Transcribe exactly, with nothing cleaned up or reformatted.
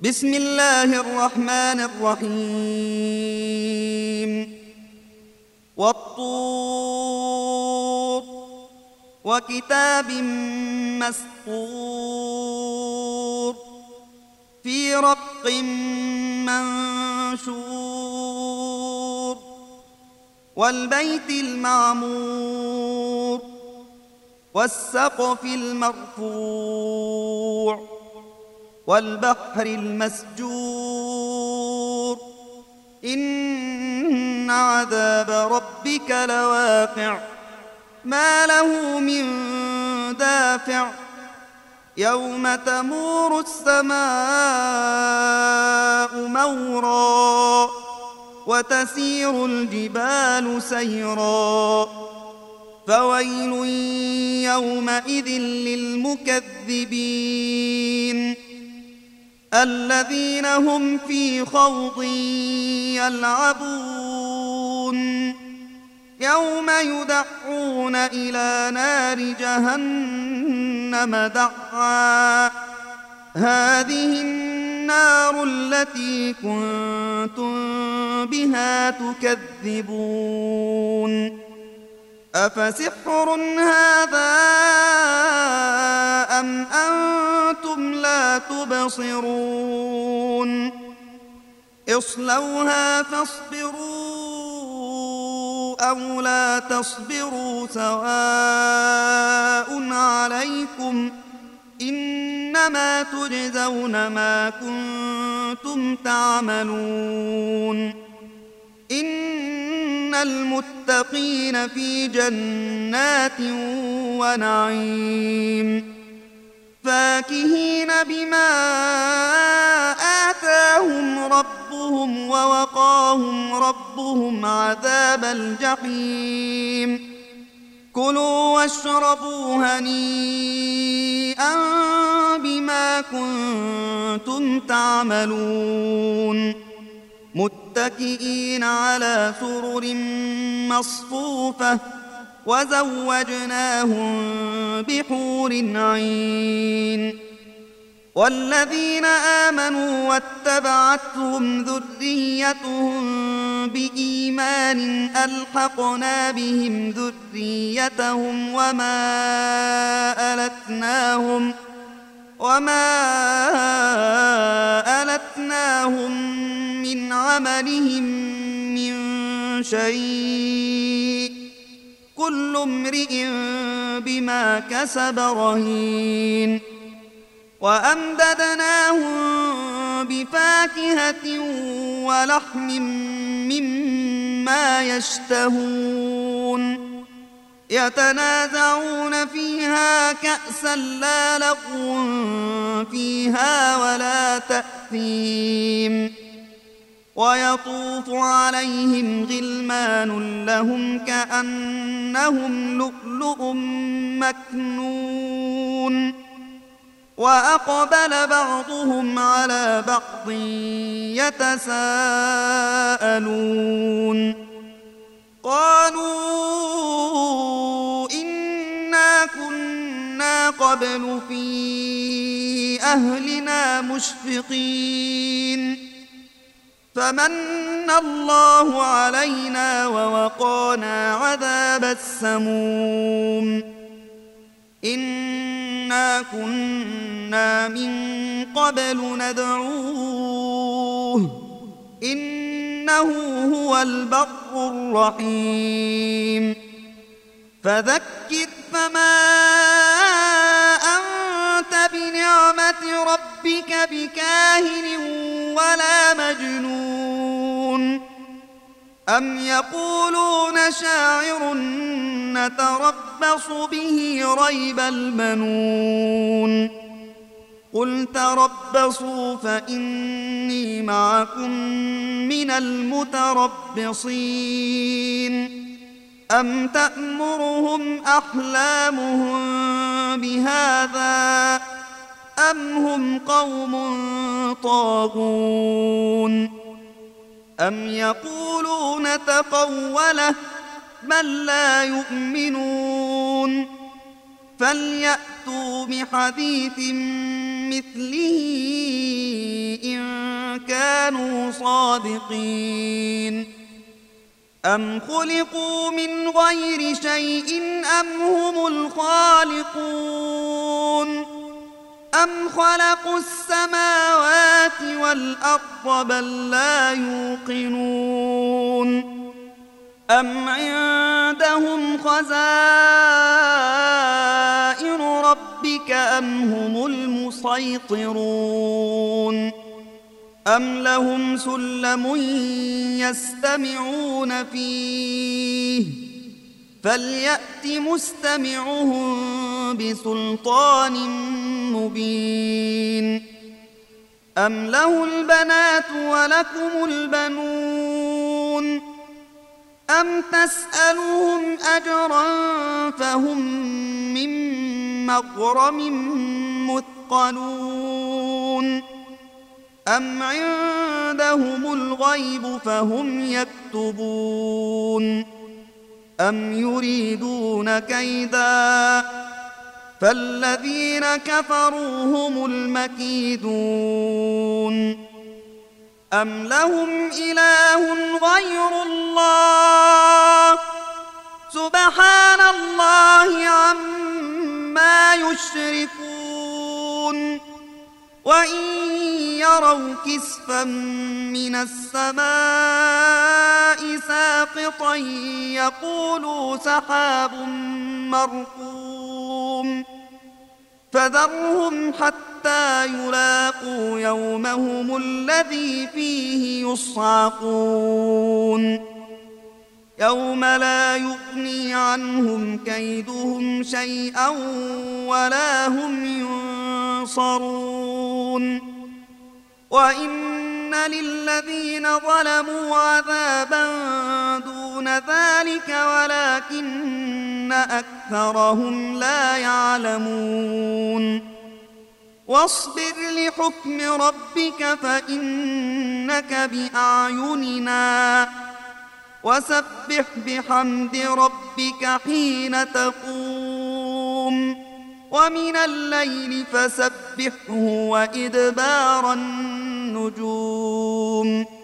بسم الله الرحمن الرحيم والطور وكتاب مسطور في رق منشور والبيت المعمور والسقف المرفوع والبحر المسجور إن عذاب ربك لواقع ما له من دافع يوم تمور السماء مورا وتسير الجبال سيرا فويل يومئذ للمكذبين الذين هم في خوض يلعبون يوم يدعون إلى نار جهنم دعا هذه النار التي كنتم بها تكذبون أفسحر هذا أم أنتم لا تبصرون اصلوها فاصبروا أو لا تصبروا سواء عليكم إنما تجزون ما كنتم تعملون إن المتقين في جنات ونعيم فاكهين بما آتاهم ربهم ووقاهم ربهم عذاب الجحيم كلوا واشربوا هنيئا بما كنتم تعملون متكئين على سرر مصفوفة وزوجناهم بحور عين والذين آمنوا واتبعتهم ذريتهم بإيمان ألحقنا بهم ذريتهم وما ألتناهم وما ألتناهم من عملهم من شيء كل امرئ بما كسب رهين وأمددناهم بفاكهة ولحم مما يشتهون يتنازعون فيها كأسا لا لغو فيها ولا تأثيم ويطوف عليهم غلمان لهم كأنهم لؤلؤ مكنون وأقبل بعضهم على بعض يتساءلون قالوا إنا كنا قبل في أهلنا مشفقين فمن الله علينا ووقانا عذاب السموم إنا كنا من قبل ندعوه إنه هو البر الرحيم فذكر فما أنت بنعمة ربك بكاهن ولا مجنون أم يقولون شاعر نتربص به ريب المنون قل تربصوا فإني معكم من المتربصين أم تأمرهم أحلامهم بهذا أم هم قوم طاغون أم يقولون تقوله بل لا يؤمنون فليأتوا بحديث مثله إن كانوا صادقين أم خلقوا من غير شيء أم هم الخالقون أم خلقوا السماوات والأرض بل لا يوقنون أم عندهم خزائن ربك أم هم المسيطرون أم لهم سلم يستمعون فيه فليأت مستمعهم بسلطان مبين أم له البنات ولكم البنون أم تسألهم أجرا فهم من مغرم مثقلون أم عندهم الغيب فهم يكتبون أم يريدون كيدا فالذين كفروا هم المكيدون أم لهم إله غير الله سبحان الله عما يشركون وإن يروا كسفا من السماء ساقطا يقولوا سحاب مركوم فذرهم حتى يلاقوا يومهم الذي فيه يصعقون يوم لا يغني عنهم كيدهم شيئا ولا هم ينصرون وإن للذين ظلموا عذابا دون ذلك ولكن أكثرهم لا يعلمون واصبر لحكم ربك فإنك بأعيننا وسبح بحمد ربك حين تقوم ومن الليل فسبحه وإدبار النجوم